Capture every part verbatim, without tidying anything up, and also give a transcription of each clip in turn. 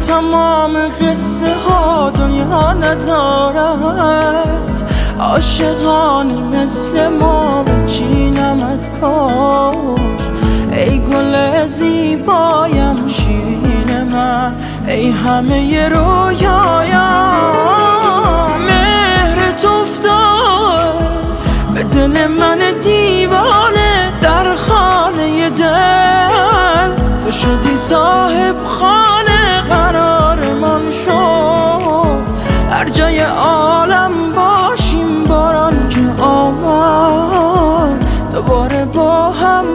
تمام قصه ها دنیا ندارد، عاشقانی مثل ما به چی نمد کاش. ای گل زیبایم شیرین من، ای همه رویایم، مهرت افتاد به دل من دیوانه در خانه دل. تو شدی صاحب خانه، قرارمان شد هر جای عالم باشیم. باران که آمد دوباره با هم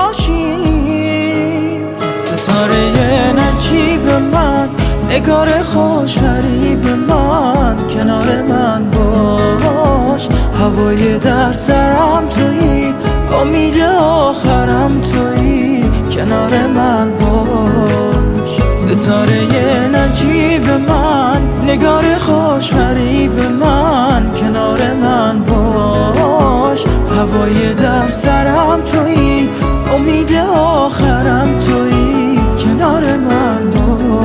باشیم. ستاره نجیب من، نگار خوش فریب من، کنار من باش. هوای در سرم تویی، امید آخرم تویی، کنار من باش. ستاره نجیب من، نگار خوش فریب من، کنار من باش. هوای در سرم تویی، امید آخرم تویی، کنار من باش.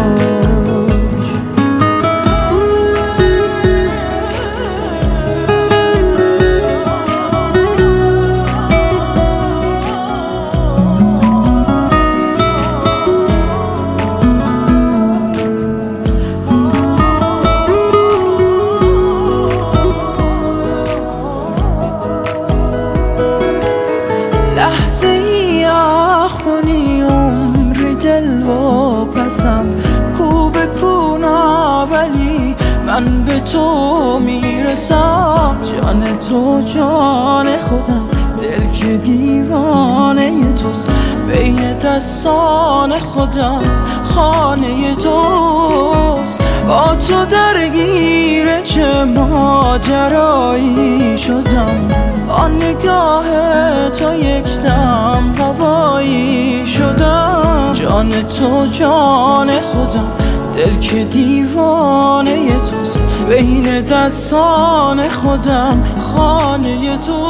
لحظه ای آخونی عمری دل واپسم، کو به کونا ولی من به تو میرسم. جان تو جان خودم، دل که دیوانه توست، بین دستان خودم خانه توست. با تو درگیر چه ماجرایی شدم، با نگاه تو یک دم هوایی شدم. جان تو جان خودم، دل که دیوانه توست، بین دستان خودم خانه تو.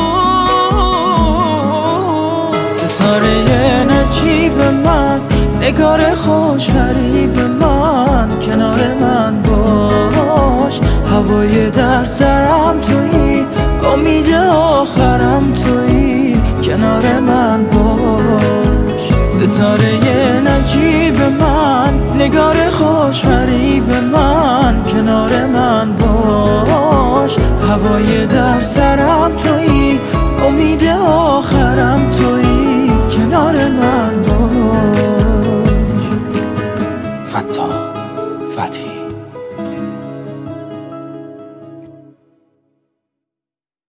ستاره نجیب من، نگار خوش فریب من، کنار من باش. هوای در سرم تویی، امید آخرم تویی، کنار من باش. ستاره نجیب من، نگار خوش فریب من، کنار من باش. هوای در سرم تویی، امید آخرم تویی، کنار من باش. فتاح فتحی